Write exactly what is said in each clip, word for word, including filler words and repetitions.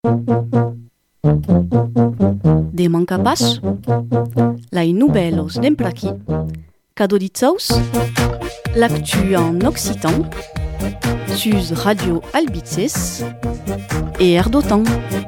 De mancapas, lai nouvelles d'emplaki, cadeau d'itsaus, l'actu en occitan, sus Radio Albitzes et Air d'Otan.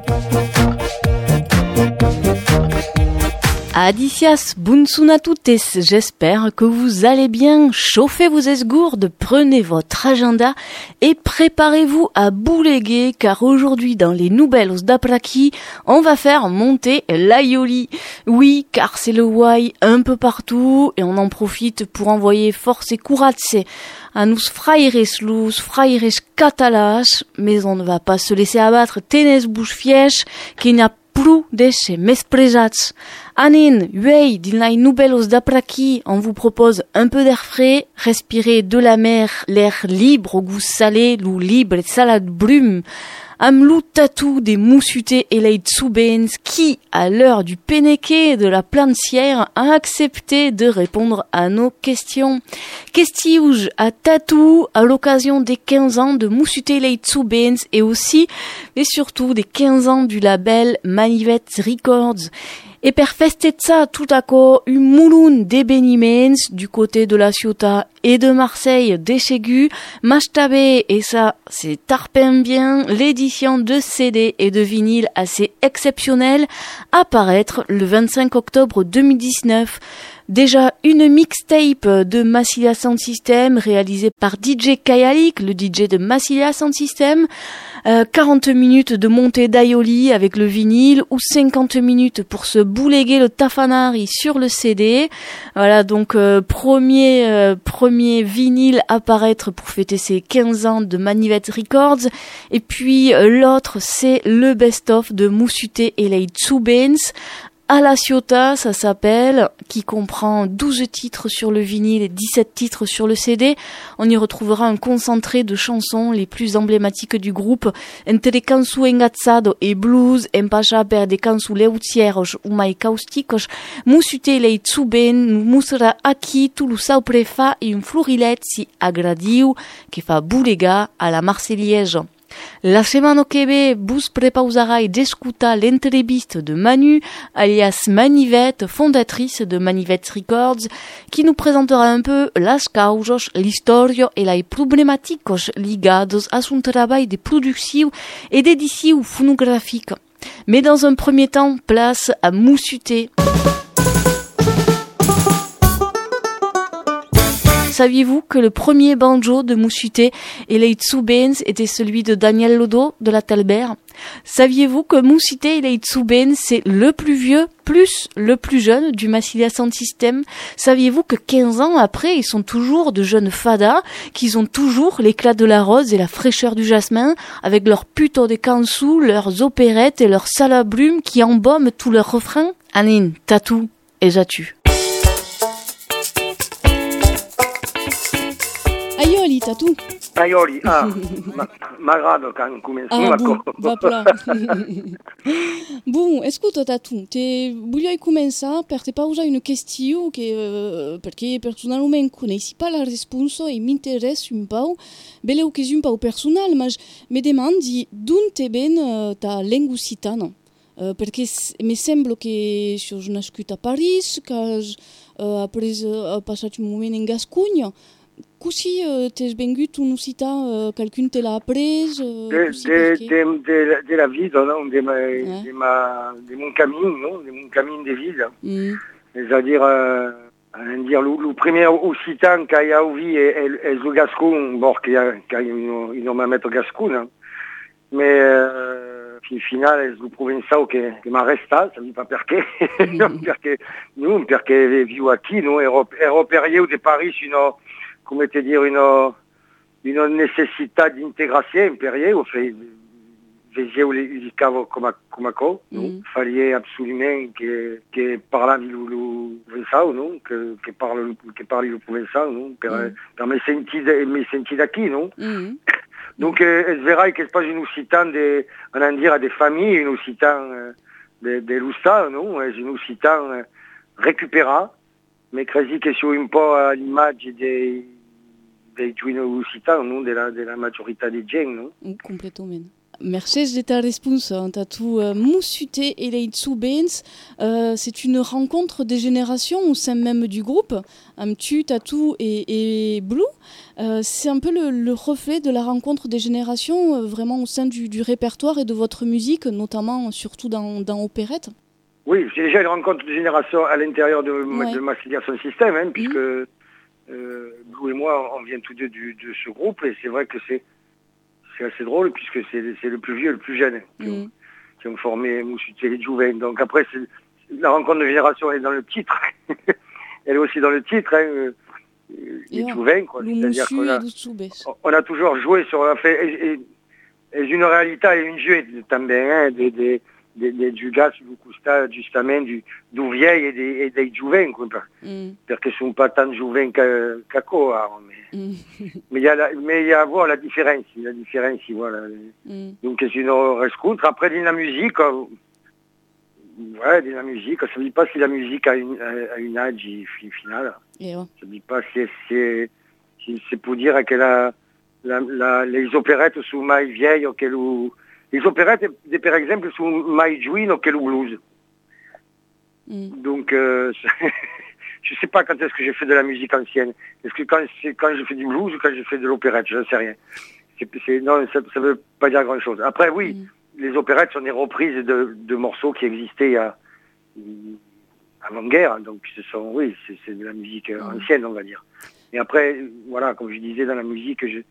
Adicias, bunsuna toutes, j'espère que vous allez bien. Chauffez vos esgourdes, prenez votre agenda et préparez-vous à bouléguer car aujourd'hui dans les nouvelles d'Apraki, on va faire monter l'aioli. Oui, car c'est le why un peu partout et on en profite pour envoyer force et courage à nous fraires lus, fraires catalas, mais on ne va pas se laisser abattre, tenez bouche fièche, qu'il n'y a plus d'essais mesprejats. Anin, uei, din lai nouvelles d'apraki, on vous propose un peu d'air frais, respirer de la mer, l'air libre au goût salé, l'ou libre et salade brume. Am lou tatou des moussutés et les tsoubens qui, à l'heure du pénéqué de la plancière, a accepté de répondre à nos questions. Questiouj à tatou à l'occasion des quinze ans de moussutés les tsoubens et aussi, et surtout des quinze ans du label Manivet Records. Et per festetza tout à coup un mouloun d'ébenimens du côté de la Ciotat et de Marseille d'Échegu, Machtabé, et ça c'est tarpin bien, l'édition de C D et de vinyle assez exceptionnelle, apparaître le vingt-cinq octobre deux mille dix-neuf. Déjà une mixtape de Massilia Sound System réalisée par D J Kayalik, le D J de Massilia Sound System. Euh, quarante minutes de montée d'aioli avec le vinyle ou cinquante minutes pour se bouléguer le tafanari sur le C D. Voilà donc euh, premier euh, premier vinyle à paraître pour fêter ses quinze ans de Manivet Records. Et puis euh, l'autre c'est le best-of de Moussuté et les Tsoubens. À la Ciotat, ça s'appelle, qui comprend douze titres sur le vinyle et dix-sept titres sur le C D. On y retrouvera un concentré de chansons les plus emblématiques du groupe, entre les cançons engazzado et blues, en passant per des cançons leutieros ou mai causticos, Moussuté les Tsuben nous mostrera aquí tout le sau prefa et un florillet si agradiu qui fa boulega à la marseillaise. La semaine que ve vous prepausarai d'escutar l'entreviste de Manu, alias Manivette, fondatrice de Manivette Records, qui nous présentera un peu las causas, l'historia et les problemáticos ligados à son travail de production et d'édition phonographique. Mais dans un premier temps, place à Moussuté. Saviez-vous que le premier banjo de Moussuté et les Tsoubens était celui de Daniel Lodo de la Talbert? Saviez-vous que Moussuté et les Tsoubens c'est le plus vieux plus le plus jeune du Massilia Sound System? Saviez-vous que quinze ans après, ils sont toujours de jeunes fadas, qu'ils ont toujours l'éclat de la rose et la fraîcheur du jasmin, avec leurs putos de kansou, leurs opérettes et leurs salabrumes qui embaument tous leurs refrains? Anin, tatou et jatu. Aioli, tatou. Aioli, ah, m'agrada quand començo ah, bon, va pla. Bon, escuta, tatou, te voglio començar per te posar una qüestió que, uh, perquè personalment coneixi pas la resposta i m'interessa un pau, beleu que és un pau personal, mas me demandi d'on te ven uh, ta lengua occitana. Uh, perquè me sembla que sois nascut a París, que has uh, après uh, passat un moment en Gascunya. Così uh, t'es vengut un occità, uh, quelqu'un te l'ha après uh, de, de, de, de, de la vie, non, de, ma, eh? de, ma, de mon camin, non, de mon camin de vie. Mm. C'est-à-dire, euh, dire, le, le premier occitan qu'il y a eu est, est, est le gascon, bon, qu'il y a, qu'il y a un maître gascon, hein. Mais euh, au final, è il provençal che, che mi ha restato, ça ne veut pas perché, mm. perché nous, perché vivo qui, nous, européens de Paris, une, come te dire, une, une nécessità di integrazione, perché au fait, vegevo il cavo come come co, mm. fallait absolument que que parlavi le provençal, non, que que parle que parli le provençal, non, per mm. per me senti me senti d'acqui, non. Mm. Donc es vera que es pas une occitan de on en dire des familles, une occitan de de l'Usta, non, es une occitan récupéra, mais quasi que sur un peu à l'image des des tuino occitans, non, de la de la majorité des gens, non. Complètement. Merchez d'eta respons tatu Moussuté et Leitsu Benz. C'est une rencontre des générations au sein même du groupe, Amtu, Tatu et, et Blue. Euh, c'est un peu le, le reflet de la rencontre des générations euh, vraiment au sein du, du répertoire et de votre musique, notamment surtout dans, dans Opérette. Oui, c'est déjà une rencontre de génération à l'intérieur de, ouais. de Massilia Sound System, hein, puisque mmh. euh, Blue et moi, on vient tous deux du, de ce groupe, et c'est vrai que c'est C'est assez drôle puisque c'est, c'est le plus vieux et le plus jeune qui, mmh. ont, qui ont formé Moussuté et Jouven. Donc après, c'est, la rencontre de génération est dans le titre. Elle est aussi dans le titre, hein, les Jouven. Quoi. C'est-à-dire qu'on a, on a toujours joué sur la fait et, et, et une réalité et une jeu também, hein, des, des, des, des Jugas, du Custa, justamente, du, du vieil et des, et des Jouven. Mm. Parce qu'ils ne sont pas tant Jouven qu'à quoi. Mais mm. mais il y a la, mais il y a à voir la différence. La différence, voilà. Mm. Donc c'est une rencontre. Après, dans la musique, ouais, dans la musique, ça ne dit pas si la musique a une, a une âge finale. Yeah. Ça ne dit pas si c'est, si c'est pour dire qu'elle a la, la, les opérettes sont mai vieilles ou qu'elle ou les opérettes, par exemple, sont mai juin ou qu'elle ou blues. Mm. Donc, euh, je ne sais pas quand est-ce que j'ai fait de la musique ancienne. Est-ce que quand, c'est quand je fais du blues ou quand je fais de l'opérette, je ne sais rien. C'est, c'est, non, ça ne veut pas dire grand-chose. Après, oui, mm. les opérettes sont des reprises de, de morceaux qui existaient il y a, avant-guerre. Donc, ce sont, oui, c'est, c'est de la musique mm. ancienne, on va dire. Et après, voilà, comme je disais, dans la musique, je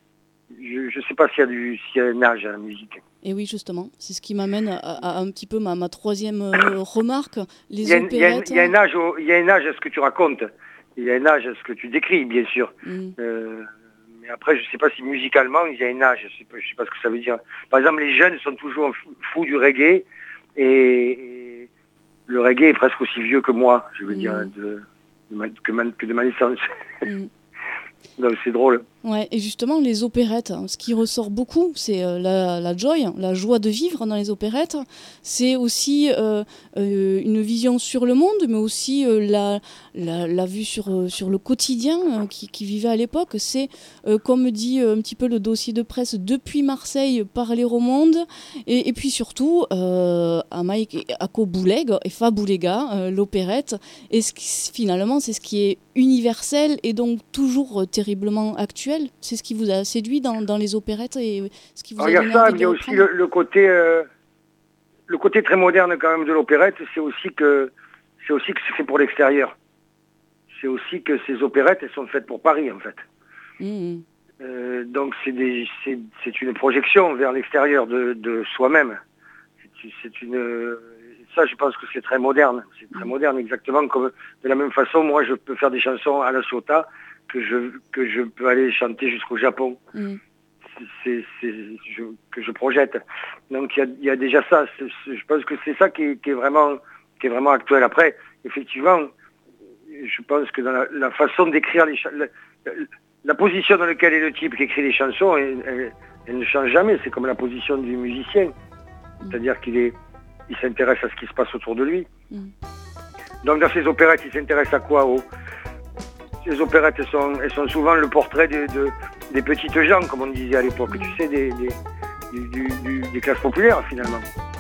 je ne sais pas s'il y a du, s'il y a un âge à la musique. Et oui, justement, c'est ce qui m'amène à, à un petit peu ma, ma troisième euh, remarque. Les il, y a, opérettes... il, y a, il, y a un âge au, il y a un âge à ce que tu racontes. Il y a un âge à ce que tu décris, bien sûr. Mm. Euh, mais après, je ne sais pas si musicalement, il y a un âge. Je ne sais, sais pas ce que ça veut dire. Par exemple, les jeunes sont toujours fous du reggae. Et, et le reggae est presque aussi vieux que moi, je veux mm. dire, de, de ma, que, ma, que de ma naissance. Mm. Donc c'est drôle. Ouais, et justement, les opérettes, ce qui ressort beaucoup, c'est euh, la, la joy, la joie de vivre dans les opérettes. C'est aussi euh, euh, une vision sur le monde, mais aussi euh, la, la, la vue sur, euh, sur le quotidien euh, qui, qui vivait à l'époque. C'est, euh, comme dit euh, un petit peu le dossier de presse, depuis Marseille, parler au monde. Et, et puis surtout, euh, à Mike Ako Bouleg, et Fa Boulega, euh, l'opérette. Et ce qui, finalement, c'est ce qui est universel et donc toujours euh, terriblement actuel. C'est ce qui vous a séduit dans, dans les opérettes et ce qui vous Alors, a donné il y a ça, envie mais il y a aussi le, le côté euh, le côté très moderne quand même de l'opérette, c'est aussi que c'est aussi que c'est fait pour l'extérieur. C'est aussi que ces opérettes, elles sont faites pour Paris en fait. Mmh. Euh, donc c'est, des, c'est, c'est une projection vers l'extérieur de, de soi-même. C'est, c'est une ça, je pense que c'est très moderne. C'est très mmh. moderne, exactement comme de la même façon, moi, je peux faire des chansons à la Sota que je que je peux aller chanter jusqu'au Japon. Mmh. C'est, c'est je, que je projette. Donc il y a, y a déjà ça. C'est, c'est, je pense que c'est ça qui est, qui est vraiment qui est vraiment actuel. Après, effectivement, je pense que dans la, la façon d'écrire les la, la, la position dans laquelle est le type qui écrit les chansons, elle, elle, elle ne change jamais. C'est comme la position du musicien, mmh. c'est-à-dire qu'il est il s'intéresse à ce qui se passe autour de lui. Mmh. Donc dans ces opérettes, il s'intéresse à quoi au Ces opérettes, elles sont, elles sont souvent le portrait de, de, des petites gens, comme on disait à l'époque, tu sais, des, des, du, du, des classes populaires, finalement.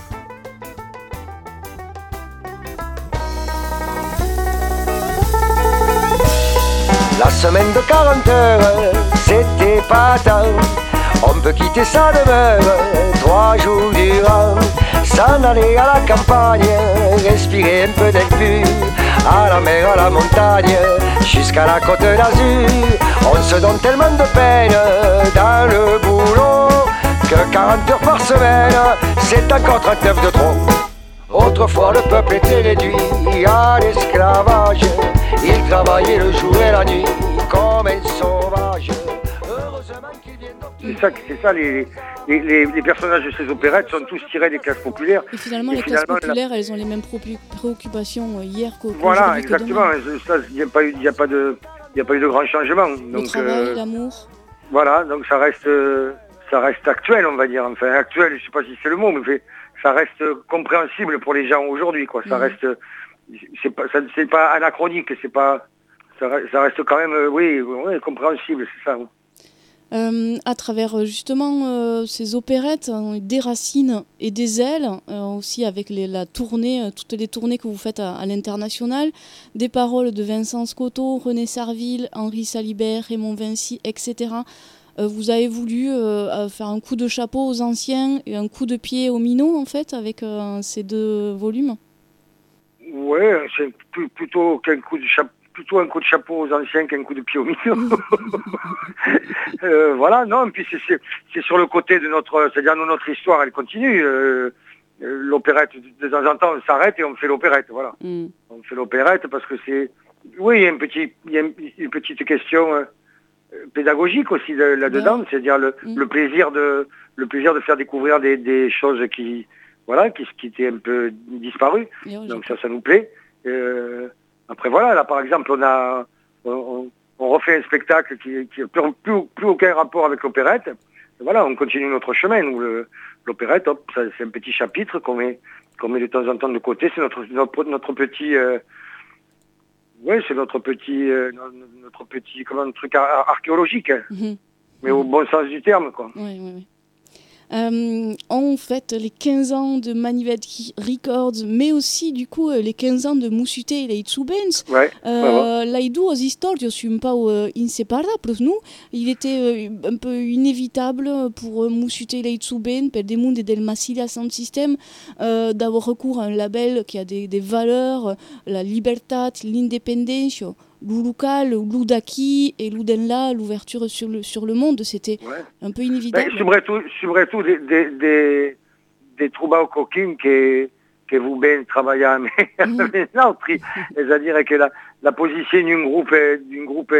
La semaine de quarante heures, c'était pas tant. On peut quitter sa demeure trois jours durant, s'en aller à la campagne, respirer un peu d'air pur, à la mer, à la montagne, jusqu'à la côte d'Azur. On se donne tellement de peine dans le boulot que quarante heures par semaine, c'est encore trente-neuf de trop. Autrefois le peuple était réduit à l'esclavage, il travaillait le jour et la nuit comme un sauvage. C'est ça, c'est ça les, les, les, les personnages de ces opérettes sont tous tirés des classes populaires. Et finalement, et les finalement, classes populaires, la... elles ont les mêmes préoccupations hier qu'au Voilà, exactement. Il n'y a pas eu, il y a pas de, il y a pas eu de grands changements. Le donc, travail, euh, l'amour. Voilà, donc ça reste, ça reste actuel, on va dire. Enfin, actuel, je sais pas si c'est le mot, mais ça reste compréhensible pour les gens aujourd'hui, quoi. Ça mmh. reste, c'est pas, ça, c'est pas anachronique, c'est pas, ça, ça reste quand même, oui, oui compréhensible, c'est ça. Euh, à travers justement euh, ces opérettes, hein, des racines et des ailes, euh, aussi avec les, la tournée, euh, toutes les tournées que vous faites à, à l'international, des paroles de Vincent Scotto, René Sarville, Henri Salibert, Raymond Vinci, et cetera. Euh, vous avez voulu euh, faire un coup de chapeau aux anciens et un coup de pied aux minots, en fait, avec euh, ces deux volumes. Ouais, c'est plutôt qu'un coup de chapeau. Plutôt un coup de chapeau aux anciens qu'un coup de pied aux minots. euh, voilà, non, puis c'est, c'est, c'est sur le côté de notre, c'est-à-dire notre histoire, elle continue. Euh, l'opérette, de temps en temps, on s'arrête et on fait l'opérette, voilà. Mm. On fait l'opérette parce que c'est, oui, il y a une petite, il y a une, une petite question euh, pédagogique aussi de, là-dedans, ouais. C'est-à-dire le, mm. le plaisir de, le plaisir de faire découvrir des, des choses qui, voilà, qui, qui étaient un peu disparues. Donc ça, ça nous plaît. Euh, Après voilà, là par exemple, on a on, on refait un spectacle qui n'a plus, plus, plus aucun rapport avec l'opérette. Et voilà, on continue notre chemin. Où le, l'opérette, hop, ça, c'est un petit chapitre qu'on met, qu'on met de temps en temps de côté. C'est notre, notre, notre petit... Euh, oui, c'est notre petit... Euh, notre petit comment, un truc ar- archéologique. Mm-hmm. Mais mm-hmm. au bon sens du terme, quoi. Oui, oui, oui. Euh, on fête les quinze ans de Manivet Records, mais aussi du coup les quinze ans de Musute et Leitzu Bands. Ouais, euh, L'aidu aux historios sont pas uh, inseparables, nous. Il était uh, un peu inévitable pour uh, Musute et Leitzu Bands, per des mondes del Massilia Sound System, uh, d'avoir recours à un label qui a des, des valeurs, la libertà, l'indépendance. L'Uluka, l'Udaki et l'Udenla, l'ouverture sur le, sur le monde, c'était ouais. un peu inévitable. Surtout, surtout des, des, des, des troubadours coquins que, que vous bien travaillez à mm-hmm. C'est-à-dire que la, la position d'un groupe, d'un groupe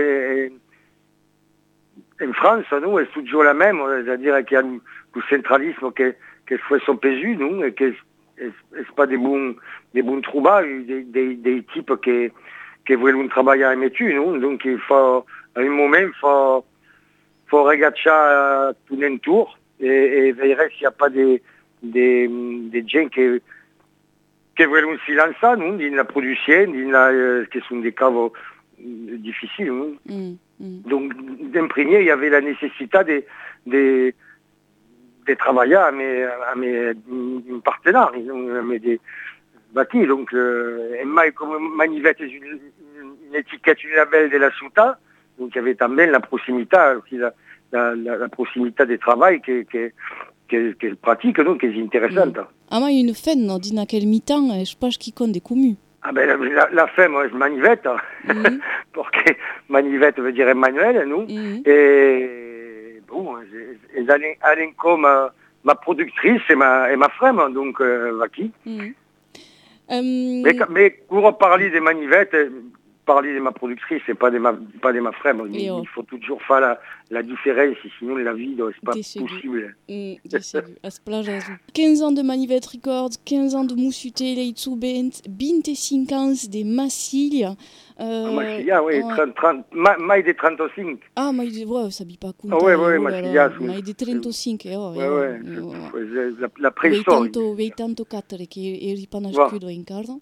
en France, nous, est toujours la même. C'est-à-dire qu'il y a le centralisme qui fait son pésu, nous, et que c'est pas des bons, des bons troubadours, des, des, des types qui che vogliono travaillare avec nous, donc il faut, à un moment, il faut, faut regarder tout un tour et, et veiller s'il n'y a pas des, des, des gens qui, qui veulent s'y lancer, nous, dans la production, dans la, euh, qui sont des caves difficiles. Mm, mm. Donc, d'imprégner, il y avait la nécessité de, de, de travailler à mes, à mes partenaires, à mes, des, bâti, donc euh, et mai comme Manivet est une, une étiquette, une label de la Souta, donc il y avait también la proximité, aussi la, la, la, la proximité des travail qui, qui, qui, qui est pratique, donc qui est intéressante. Mm. Ah, ma une femme, non, dit quel mi-temps, je pense qu'il compte des communes. Ah ben la, la femme, je Manivet, mm. parce que Manivet veut dire Emmanuel, nous, mm. et bon, elle est comme ma, ma productrice et ma, et ma femme, donc euh, Vaki. Mm. Um... Mais, mais pour parler des manivettes, parler de ma productrice, c'est pas de ma, pas de ma frère. Il, il faut toujours faire la, la différence, sinon la vie, c'est pas Décédé. Possible. Mm, à ce plage quinze ans de Manivet Records, quinze ans de Musute, Leitzu Bands, vingt-cinq ans de Massilia. Euh, ah, Massilia, oui, trente, trente, ma, mai de trentacinq. Ah, mai de, ouais, ça ne pas compte. Ah, oui, oui, Massilia. Mai de trentacinq, eh, oh, ouais, ouais, ouais. La, la préhistoire. oitanta-quatre, qui est pas nascudo en casa.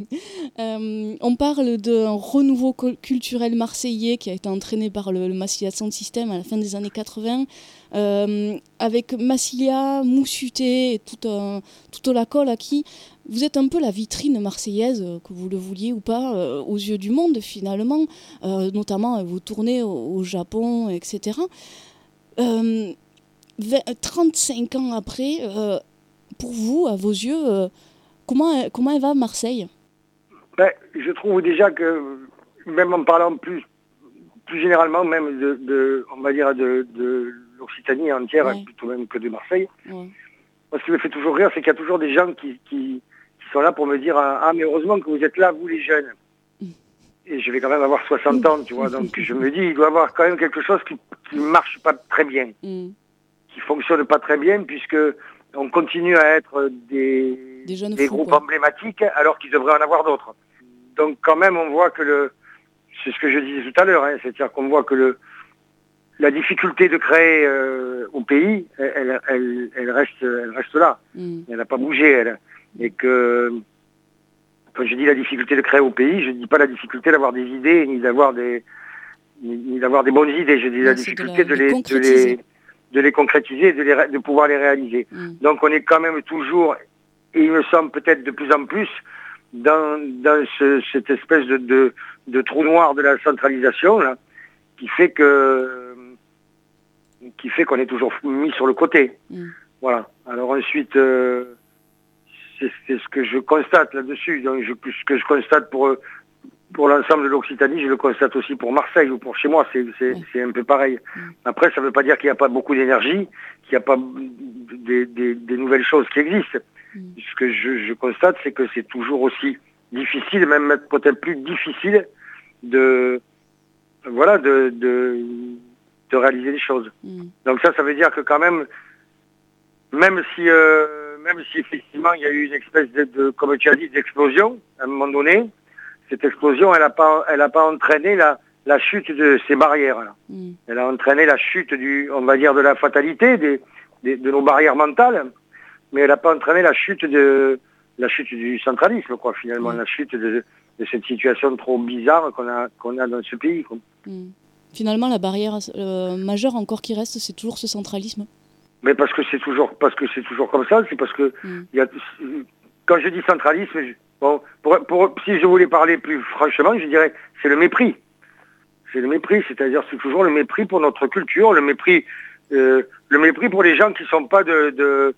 On parle d'un renouveau culturel marseillais qui a été entraîné par le, le Massilia Sound System à la fin des années quatre-vingts. Euh, avec Massilia, Musute et toute, un, toute la colle acquis, vous êtes un peu la vitrine marseillaise, que vous le vouliez ou pas, euh, aux yeux du monde finalement, euh, notamment vous tournez au, au Japon, et cetera. Euh, vingt, trente-cinq ans après, euh, pour vous, à vos yeux, euh, comment, comment elle va Marseille ? Ben, je trouve déjà que, même en parlant plus, plus généralement, même de, de on va dire de, de l'Occitanie entière, ouais. Plutôt même que de Marseille. Ouais. Moi, ce qui me fait toujours rire, c'est qu'il y a toujours des gens qui, qui, qui sont là pour me dire « Ah, mais heureusement que vous êtes là, vous les jeunes. » Et je vais quand même avoir soixante ans, tu vois. Donc je me dis, il doit y avoir quand même quelque chose qui ne marche pas très bien, mm. qui ne fonctionne pas très bien, puisque on continue à être des, des, des fous, groupes quoi. Emblématiques, alors qu'il devrait en avoir d'autres. Donc quand même, on voit que le... C'est ce que je disais tout à l'heure, hein, c'est-à-dire qu'on voit que le... la difficulté de créer euh, au pays, elle, elle, elle, reste, elle reste là. Mm. Elle n'a pas bougé, elle. Et que, quand je dis la difficulté de créer au pays, je ne dis pas la difficulté d'avoir des idées, ni d'avoir des, ni, ni d'avoir des bonnes idées. J'ai la difficulté de, la, de, les, de, les, de les concrétiser, de, les, de pouvoir les réaliser. Mm. Donc on est quand même toujours, et il me semble peut-être de plus en plus, dans, dans ce, cette espèce de, de, de trou noir de la centralisation, là, qui fait que qui fait qu'on est toujours mis sur le côté. Mm. Voilà. Alors ensuite, euh, c'est, c'est ce que je constate là-dessus. Donc je, ce que je constate pour pour l'ensemble de l'Occitanie, je le constate aussi pour Marseille ou pour chez moi. C'est, c'est, mm. c'est un peu pareil. Mm. Après, ça ne veut pas dire qu'il n'y a pas beaucoup d'énergie, qu'il n'y a pas des, des, des nouvelles choses qui existent. Mm. Ce que je, je constate, c'est que c'est toujours aussi difficile, même peut-être plus difficile, de voilà, de, de, de réaliser les choses. Mm. Donc ça, ça veut dire que quand même, même si, euh, même si effectivement il y a eu une espèce de, de comme tu as dit, d'explosion à un moment donné, cette explosion, elle n'a pas, elle a pas entraîné la, la chute de ces barrières. Mm. Elle a entraîné la chute du, on va dire, de la fatalité, des, des, de nos barrières mentales, mais elle n'a pas entraîné la chute de, la chute du centralisme, quoi, finalement, mm. la chute de, de cette situation trop bizarre qu'on a, qu'on a dans ce pays, quoi. Mm. Finalement, la barrière euh, majeure encore qui reste, c'est toujours ce centralisme. Mais parce que c'est toujours, parce que c'est toujours comme ça, c'est parce que mm. y a, quand je dis centralisme, je, bon, pour, pour, si je voulais parler plus franchement, je dirais c'est le mépris. C'est le mépris, c'est-à-dire c'est toujours le mépris pour notre culture, le mépris, euh, le mépris pour les gens qui sont pas de, de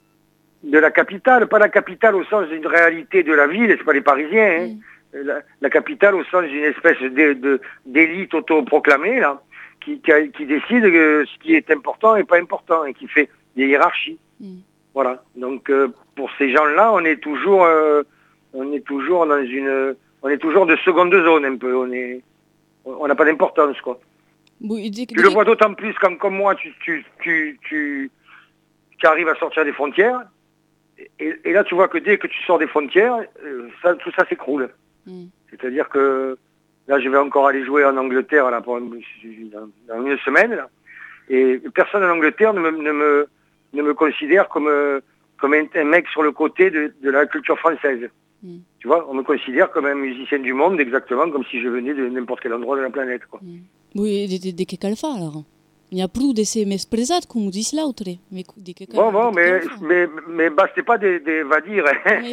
de la capitale, pas la capitale au sens d'une réalité de la ville, c'est pas les Parisiens. Hein. Mm. La, la capitale au sens d'une espèce de, de, d'élite autoproclamée là, qui, qui, a, qui décide euh, ce qui est important et pas important et qui fait des hiérarchies. Mm. Voilà. Donc euh, pour ces gens-là, on est toujours, euh, on est toujours dans une, on est toujours de seconde zone un peu. On est, on n'a pas d'importance quoi. Oui, dès, tu dès... le vois d'autant plus quand comme moi, tu, tu, tu, tu, tu arrives à sortir des frontières. Et, et là, tu vois que dès que tu sors des frontières, euh, ça, tout ça s'écroule. Mm. C'est-à-dire que là, je vais encore aller jouer en Angleterre là, pour, dans, dans une semaine. Là, et personne en Angleterre ne me, ne me, ne me considère comme, comme un, un mec sur le côté de, de la culture française. Mm. Tu vois, on me considère comme un musicien du monde, exactement comme si je venais de n'importe quel endroit de la planète. Quoi. Mm. Oui, de, de, de che cal fa alors? Il n'y a plus de ces mesprezat, comme dit l'autre. Mais de que bon, bon, mais, mais, mais basta pas de, de va dire.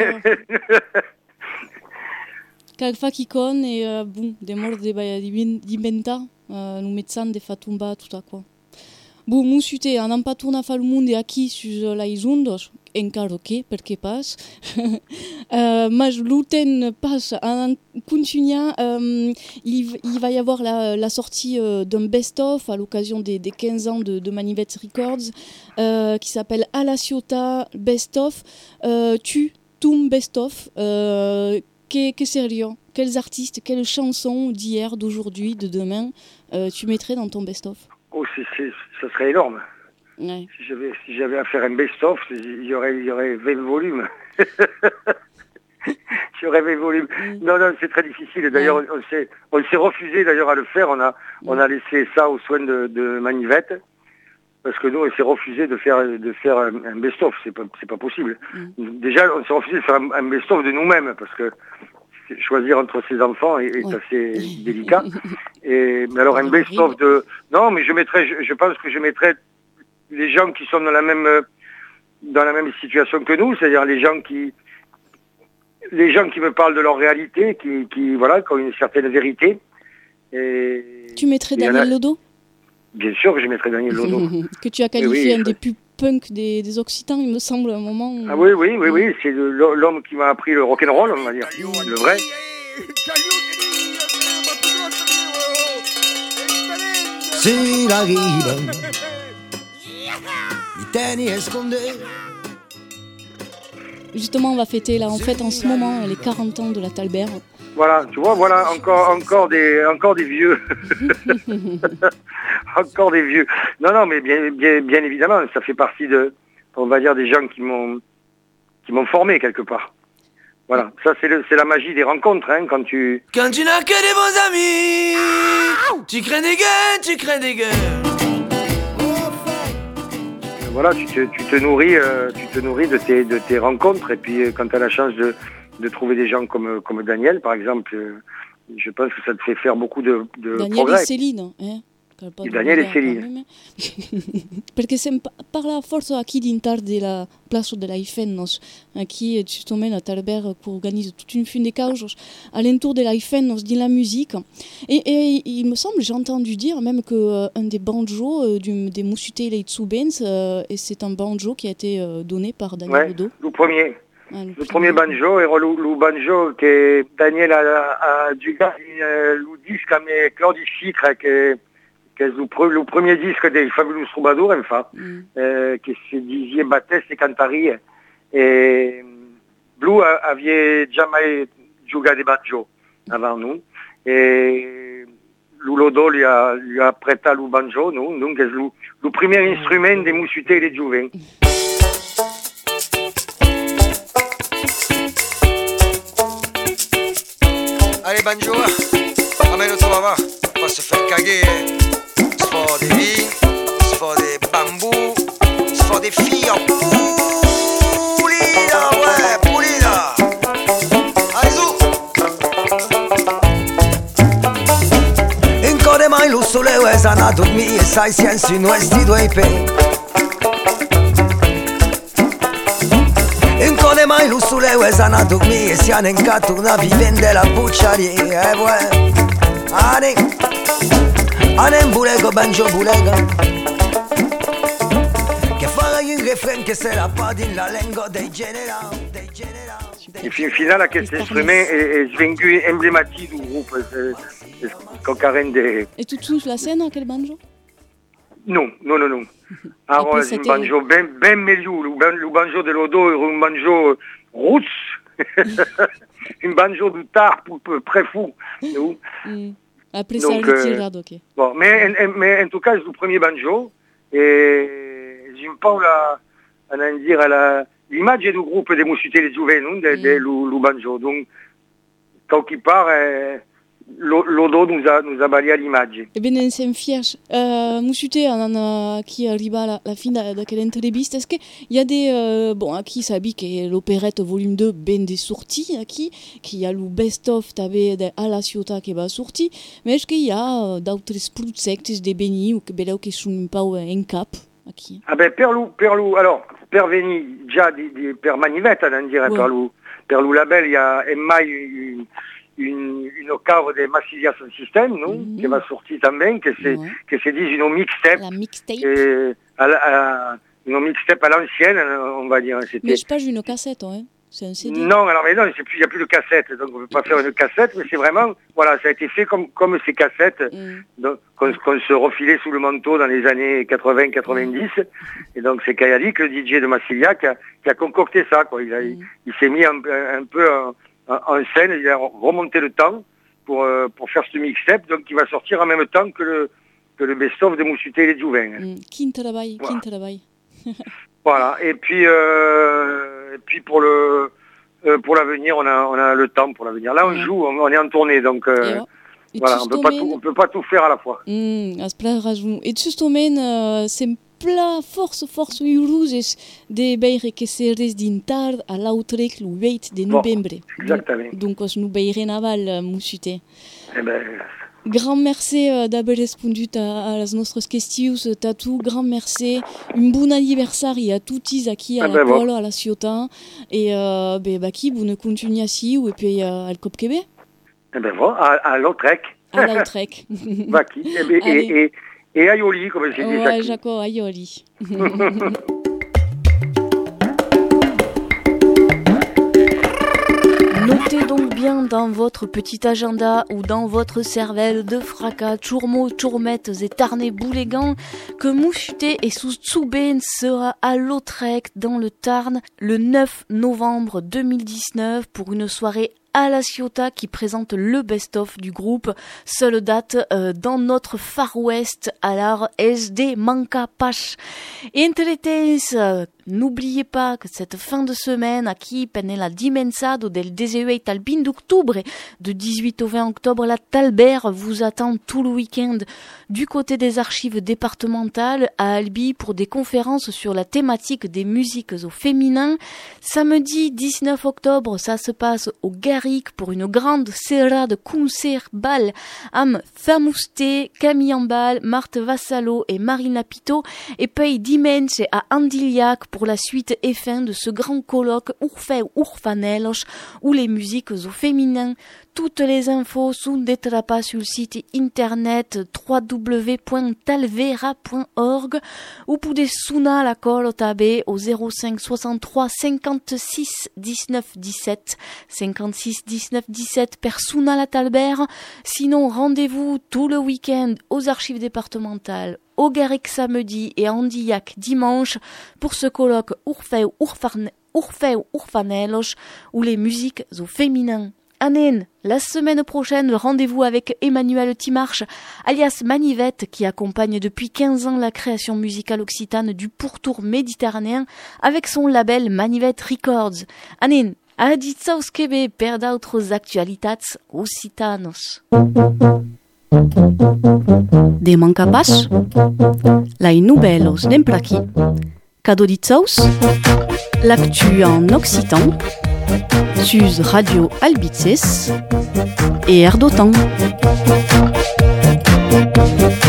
Cal fa qui con et uh, bon, de mort de d'inventa, uh, nu mezzan de fatumba tout à quoi. Bon, musute, an empatuna fa le monde aqui sur la isondos, encara ok, perché pas. uh, mas l'uten passe en continuant, um, il, il va y avoir la, la sortie euh, d'un best-of à l'occasion des, des quinze ans de, de Manivette Records, euh, qui s'appelle A la Ciota Best-of. Euh, tu, tum best-of, euh, que, que sérieux? Quels artistes, quelles chansons d'hier, d'aujourd'hui, de demain, euh, tu mettrais dans ton best-of? Oh, c'est, c'est, ça serait énorme. Ouais. Si j'avais, si j'avais à faire un best-of, il y aurait, il y aurait vingt volumes. J'aurais vingt volumes. Mm. Non, non, c'est très difficile. D'ailleurs, ouais. on, on, s'est, on s'est refusé d'ailleurs à le faire. On a, mm. on a laissé ça aux soins de, de Manivette. Parce que nous, on s'est refusé de faire, de faire un, un best-of. C'est pas, c'est pas possible. Mm. Déjà, on s'est refusé de faire un, un best-of de nous-mêmes. Parce que choisir entre ses enfants est, est ouais. assez délicat. Et, mais alors, un best-of de... Non, mais je mettrais, je, je pense que je mettrais les gens qui sont dans la même, dans la même situation que nous, c'est-à-dire les gens qui, les gens qui me parlent de leur réalité, qui, qui voilà, qui ont une certaine vérité. Et, tu mettrais Daniel a... Lodo? Bien sûr que je mettrais Daniel Lodo. Que tu as qualifié oui, un je... des plus punk des, des Occitans, il me semble, à un moment. Ah oui, oui, oui, oui, c'est l'homme qui m'a appris le rock'n'roll, on va dire, le vrai. Si la riva mi tieni esconde. Justement, on va fêter là, en fait, en ce moment, les quarante ans de la Talbert. Voilà, tu vois, voilà, encore, encore des, encore des vieux. Encore des vieux. Non, non, mais bien, bien, bien évidemment, ça fait partie de, on va dire, des gens qui m'ont, qui m'ont formé quelque part. Voilà, ça c'est, le, c'est la magie des rencontres, hein, quand tu... Quand tu n'as que des bons amis, tu crains des gueules, tu crains des gueules. Voilà, tu te, tu te nourris, euh, tu te nourris de tes, de tes rencontres, et puis euh, quand tu as la chance de, de trouver des gens comme, comme Daniel, par exemple, euh, je pense que ça te fait faire beaucoup de, de Daniel progrès. et Céline, eh? I Daniel e Céline. Perché se parla forse qui d'intar della place de la I F E N, nos, qui justement à Talbert organise toute une fin de causes alentour de la I F E N, nos, dans la musique. Et, et il me semble, j'ai entendu dire même que euh, un des banjos euh, du, des Mussuté et Tsubens, euh, et c'est un banjo qui a été euh, donné par Daniel ouais, Odo. Le premier. Ah, le, le premier banjo, et le, le banjo que Daniel a, a du gars, le disque à mes Claude Cicre, que que le, le premier disque des Fabulous Troubadours, enfin, mm. euh, que se disait Batteste et Cantari. Et Blue avait jamais joué des banjos avant nous. Et Lulodo lui a, lui a prêté le banjo, nous. Donc, c'est le, le premier instrument des Mussuté et des Jouvin. Allez, banjo, amène toi là-bas, on va se faire caguer. C'est pour des vies, c'est pour des bambous, c'est pour des filles en pulida, ouais, pulida. Allez, zou. Ancora mai lo sole è sanato mi e sai sensi nostri due pei. Ancora mai lo sole è sanato mi e si hanno incato una vivente la bucciaria, eh, ouais. Ane, ane mbulego banjo bulega. Che fa un refrain che se la pas in la lingua dei generali, dei generali. Et puis, au final, cet instrument est, est devenu emblématique du groupe. C'est, c'est Cocarène des... Et tu touches la scène, quel banjo? Non, non, non, non. Alors, c'est un banjo ben, ben milieu. Le, le banjo de l'Odo est un banjo roots. Un banjo du tard, très fou. Nous. Mm. Après ça, il est tiré, ok. Bon, mais, mais en tout cas, c'est le premier banjo. Et j'aime pas la, à dire, à la, l'image du groupe des Mussuté et des Jouvin, non, de, de, mm. le banjo. Donc, quand il part, eh, l'Odo nous a, nous a balayé à l'image. Eh bien, c'est fier. Euh, Mussuté, qui arrive à la, la fin de, de quelle entreviste, est-ce qu'il y a des... Euh, bon, qui s'habille que l'opérette volume deux, ben des sorties, qui qu'il y a le best-of t'avais à la Ciotat qui va sortir, mais est-ce qu'il y a d'autres projets des bénis ou que beleu qui sont pas en cap? Qui? Ah ben, Perlou, Perlou, alors, per veni, già di, di, per Manivetta, on dirait, ouais. Perlou, Perlou Label, il y a Emma, une, une, une cave de Massilia Son System, non, mm-hmm. qui va sortir también, que c'est, ouais. que c'est dit une mixtape. La mixtape. Et, à, à, une mixtape à l'ancienne, on va dire. C'était... Mais je pas une cassette, hein. C'est un C D. Non, alors mais non, il n'y a plus de cassette, donc on ne peut pas faire une cassette, mais c'est vraiment, voilà, ça a été fait comme, comme ces cassettes mm. donc, qu'on, qu'on se refilait sous le manteau dans les années quatre-vingts quatre-vingt-dix, mm. et donc c'est Kayalik, le D J de Massilia, qui a, qui a concocté ça, quoi. Il, a, mm. il, il s'est mis un, un peu en, en scène, il a remonté le temps pour, euh, pour faire ce mixtape, donc il va sortir en même temps que le, que le best-of de Mussuté et les Jouvin. Mm. Qui travaille, qui travaille. Voilà, et puis, euh, et puis pour le euh, pour l'avenir, on a on a le temps pour l'avenir. Là, on ouais. joue, on, on est en tournée, donc euh, et voilà, on peut pas tout, on peut pas tout faire à la fois. Mm, et justement, c'est pla force force urus de beire que seres d'intar à l'autrec le huit de novembre. Bon, exactement. Donc, on nous beire naval Mussuté. Eh ben. Grand merci euh, d'avoir répondu à, à les nostres questions, Tatou. Grand merci. Un bon anniversaire à tous ici à ah la ben Polo, bon. À la Ciotat. Et euh, ben, bah, qui vous ne continuez ici ou et puis euh, à Cop Québec. Eh ben voilà, à, à l'Autrec. À l'Autrec. bah, qui, et, et, et, et à Ioli, comme je dis. Ouais, Jaco, à Ioli. Notez donc bien dans votre petit agenda ou dans votre cervelle de fracas, tourmeaux, tourmettes et tarnés boulégans que Mussuté et Tsubens sera à Lautrec dans le Tarn le neuf novembre deux mille dix-neuf pour une soirée à la Ciotat qui présente le best-of du groupe. Seule date euh, dans notre Far West, alors S D manca pas. Entretenz, euh, n'oubliez pas que cette fin de semaine, à qui penne la dimensado del dix-huit al vingt d'octobre, de dix-huit au vingt octobre, la Talbert vous attend tout le week-end du côté des archives départementales à Albi pour des conférences sur la thématique des musiques au féminin. Samedi dix-neuf octobre, ça se passe au Guerre Garrigue pour une grande serra de concert bal am Famouste, Camille Ambal, Marthe Vassalo et Marina Pito et puis dimanche à Andillac pour la suite et fin de ce grand colloque Urfeu Urfanelos où les musiques au féminin. Toutes les infos sont détrapées sur le site internet w w w point talvera point org ou pouvez sonner la colle tabé au zéro cinq soixante-trois cinquante-six dix-neuf dix-sept cinquante-six dix-neuf dix-sept per sonner la Talbert. Sinon, rendez-vous tout le week-end aux archives départementales, au Garrigue samedi et à Andillac dimanche pour ce colloque Urfeu Urfanelos où les musiques au féminin. Anen, la semaine prochaine, le rendez-vous avec Emmanuel Timarche, alias Manivette, qui accompagne depuis quinze ans la création musicale occitane du pourtour méditerranéen avec son label Manivette Records. Anen, aditzaus kebe per d'autres actualitats occitanos. De mancapas, lai nouvelles d'emplaki, cadeau ditzaus, l'actu en occitan, Suze Radio Albices et Air d'Otan.